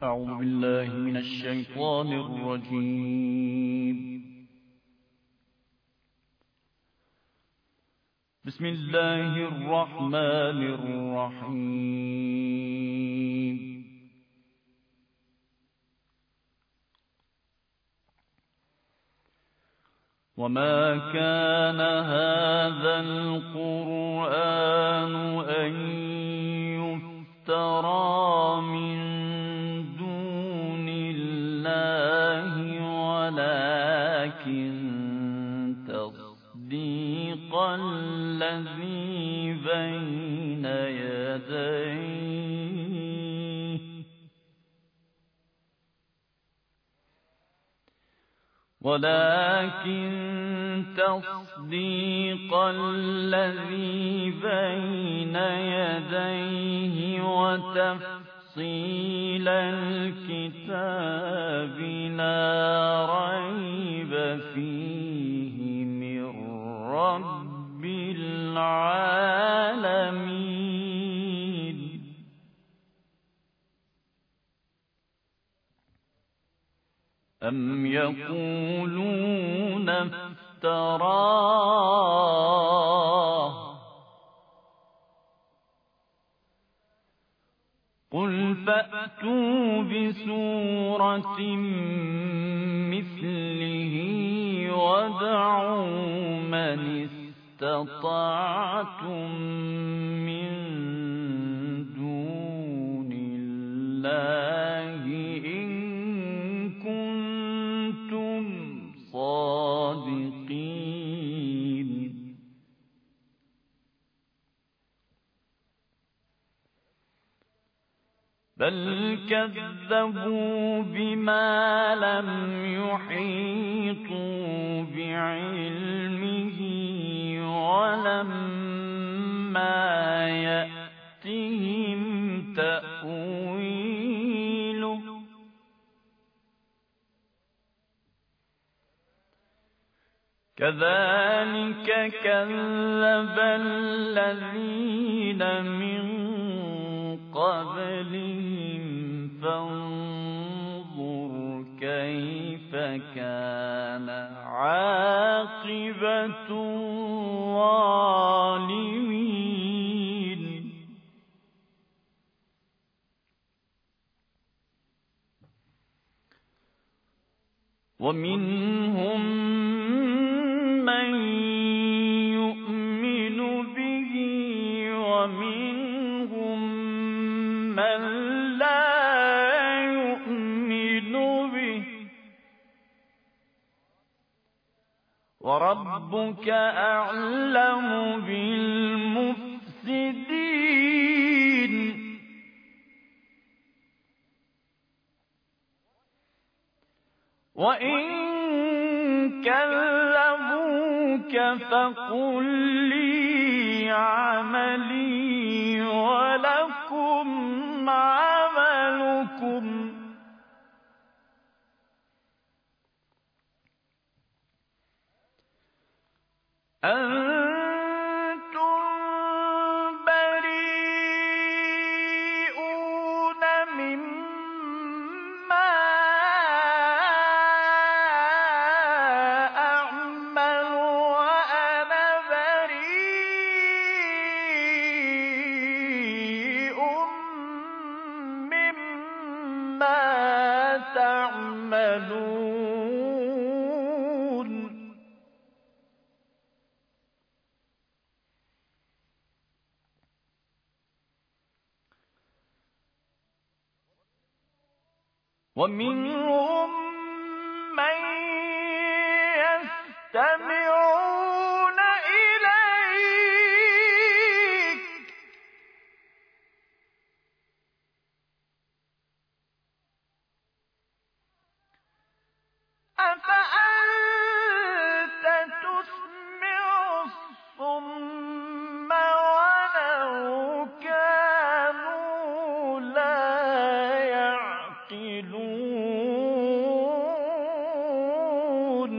أعوذ بالله من الشيطان الرجيم. بسم الله الرحمن الرحيم. وما كان هذا القرآن أن يفترى من دون الله ولكن تصديق الذي بين يديه وتفصيل الكتاب لا ريب فيه من رب العالمين. أم يقولون افتراه قل فأتوا بسورة مثله وادعوا من استطعتم من دون الله إن كنتم صادقين. بل كذبوا بما لم يحيطوا بعلمه ولما يأتهم تأويله كذلك كذب الذين من قبلهم فانظر كيف كان عاقبة الظالمين. ومنهم من يؤمن به ومنهم من لا يؤمن به وربك أعلم بالمفسدين. وإن كذبوك فقل لي عملي ولكم عملكم أنتم بريئون مما أعمل وأنا بريء مما تعملون. ومنهم من يستمعون إليك أفأنت تسمع الصم ولو كانوا لا يعقلون.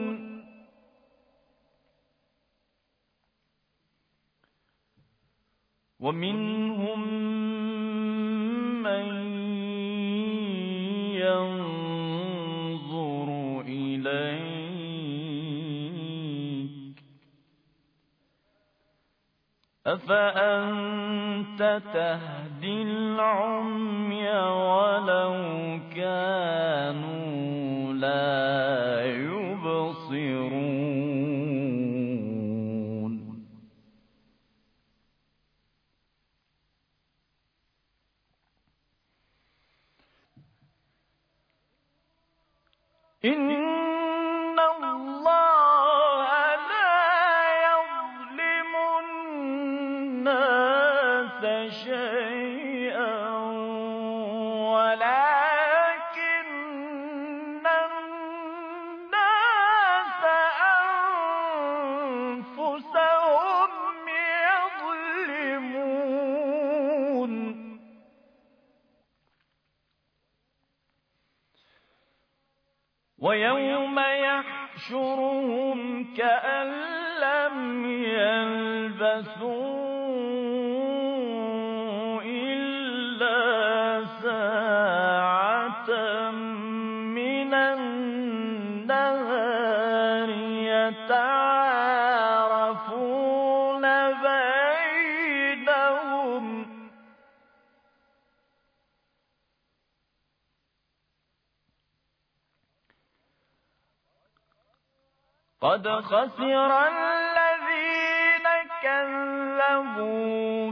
ومنهم من أفأنت تهدي العمي ولو كانوا لا يبصرون إن الله لا يظلم الناس شيئا ولكن الناس أنفسهم يظلمون ويوم يحشرهم كأن لم يلبثوا إلا ساعة من النهار يتعارفون بينهم قد خسر الذين كذبوا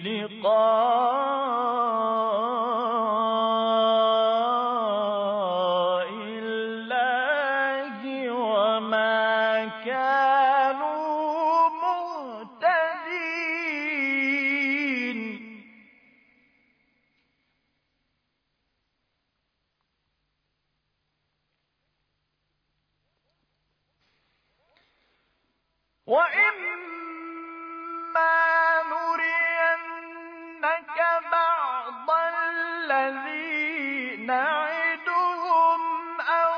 بلقاء الله وما كانوا مهتدين وَإِمَّا نُرِيَنَّكَ بَعْضَ الَّذِي نَعِدُهُمْ أَوْ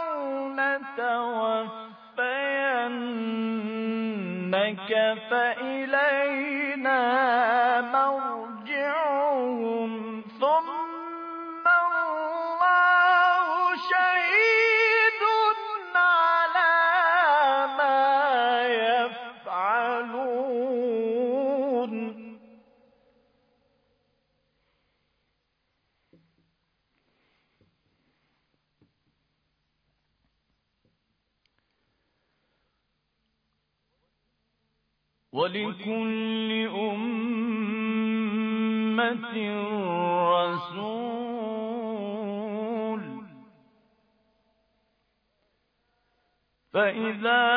نَتَوَفَّيَنَّكَ فَإِلَيْنَا مَرْجِعُهُمْ ثُمَّ اللَّهُ شَهِيدٌ عَلَى مَا يفعلون وَلِكُلِّ أُمَّةٍ رَّسُولٌ فَإِذَا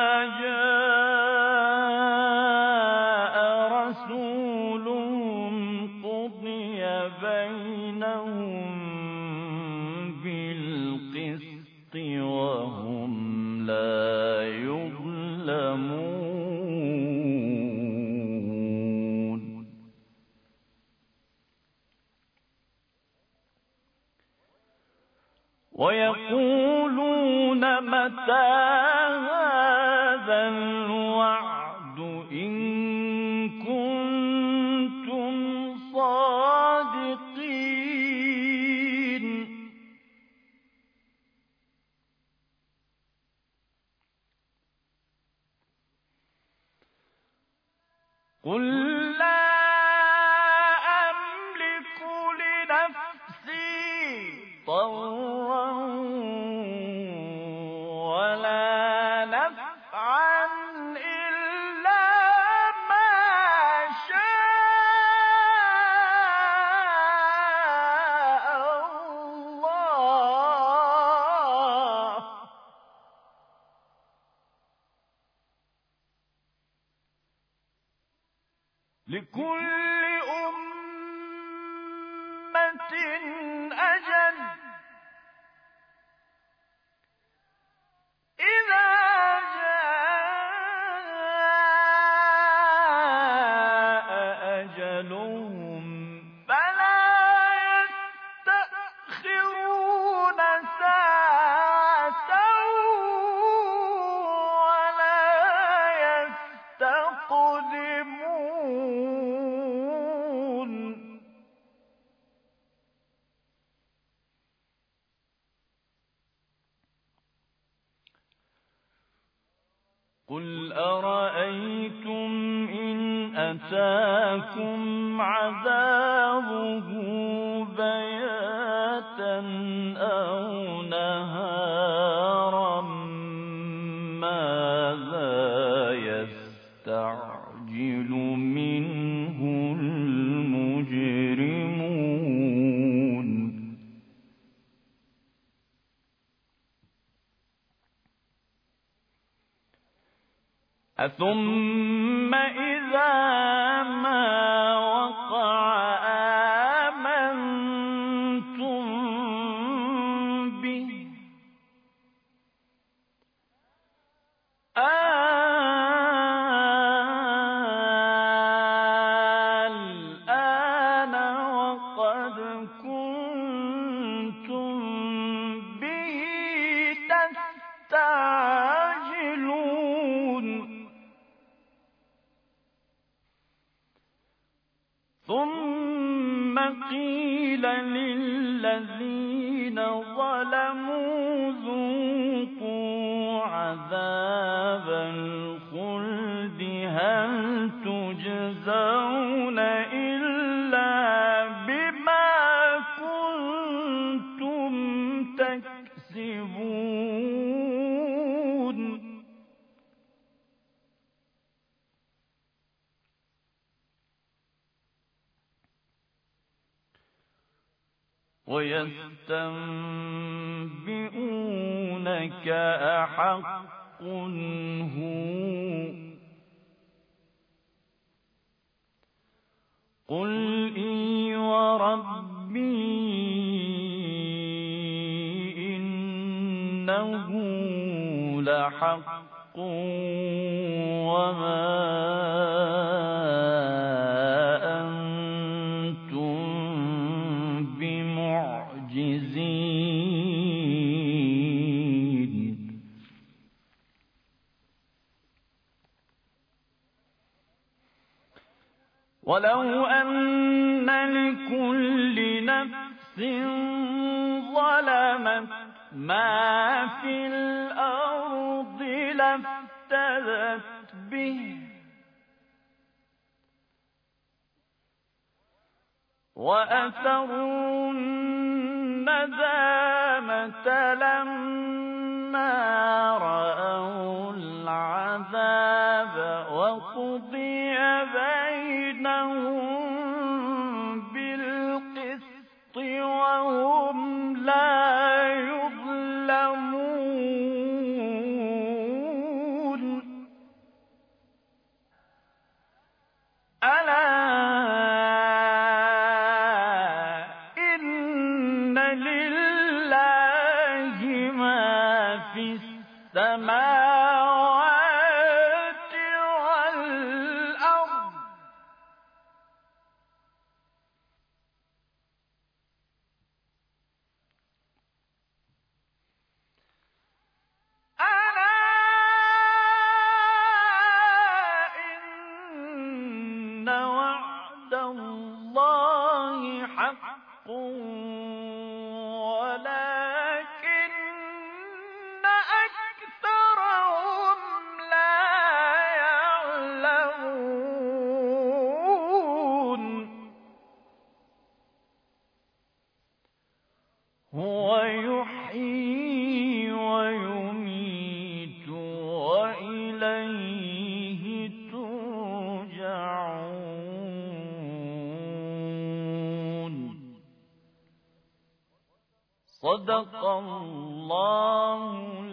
جَاءَ رَسُولُهُمْ قُضِيَ بَيْنَهُم بِالْقِسْطِ وَهُمْ لَا يُظْلَمُونَ وَيَقُولُونَ مَتَىٰ هَٰذَا الْوَعْدُ إِن كُنتُمْ صَادِقِينَ قُل لَّا أَمْلِكُ لِنَفْسِي ضَرًّا وَلَا نَفْعًا إِلَّا مَا شَاءَ اللَّهُ ۗ لِكُلِّ أُمَّةٍ أَجَلٌ ۖ إِذَا جَاءَ أَجَلُهُمْ فَلَا يَسْتَأْخِرُونَ سَاعَةً وَلَا يَسْتَقْدِمُونَ قُلْ أَرَأَيْتُمْ إِنْ أتاكم عذابه بياتا أو نهارا ماذا يستعجل منه المجرمون أثم إذا ما وقع آمنتم به الآن وقد كنتم به تستعجلون ثم قيل للذين ظلموا ذوقوا عذاب الخلد هل تجزون إلا بما كنتم تكسبون ويستنبئونك أحق هو قل إي وربي إنه لحق وما ولو أن لكل نفس ظلمت ما في الأرض لافتدت به وأسروا الندامة لما رأوا العذاب وقضي بينهم بالقسط وهم لا يظلمون ألا إن لله ما في السماوات والأرض ألا إن وعد الله حق ولكن أكثرهم لا يعلمون هو يحيي ويميت وإليه ترجعون صدق الله